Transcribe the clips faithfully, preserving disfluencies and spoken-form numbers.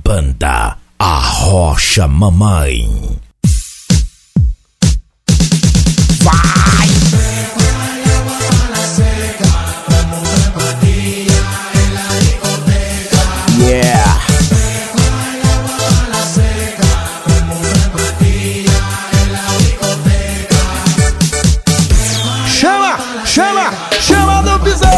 Banda Arrocha Mamãe. Vai! Yeah! Chama, chama, chama do piseiro.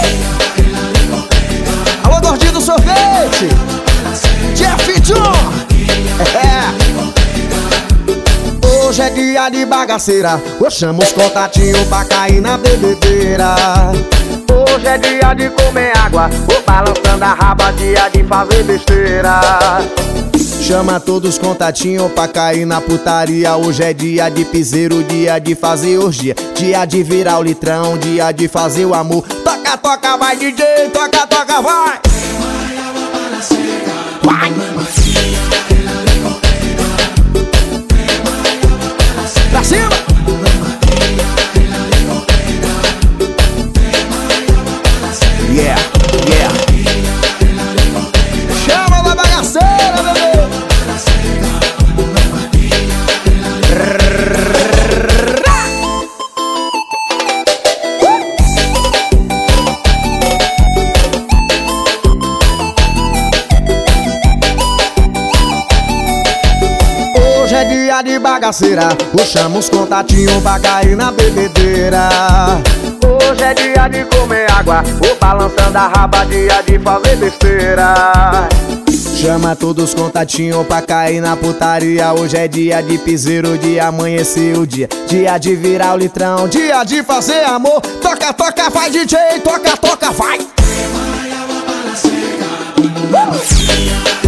Alô, gordinho do sorvete. Jeff John. É. Hoje é dia de bagaceira. Eu chamo os contatinhos pra cair na bebedeira. Hoje é dia de comer água, vou balançando a raba, dia de fazer besteira. Chama todos os contatinhos pra cair na putaria. Hoje é dia de piseiro, dia de fazer orgia, dia de virar o litrão, dia de fazer o amor. Toca, toca, vai D J, toca, toca, vai! Vai! Pra cima! Yeah, yeah. Chama da bagaceira, bebê. Hoje é dia de bagaceira. Eu chamo os contatinhos pra cair na bebedeira. Hoje é dia de comer água, vou balançando a raba, dia de fazer besteira. Chama todos os contatinhos pra cair na putaria. Hoje é dia de piseiro, dia amanhecer o dia, dia de virar o litrão, dia de fazer amor. Toca, toca, vai D J, toca, toca, vai! Uh!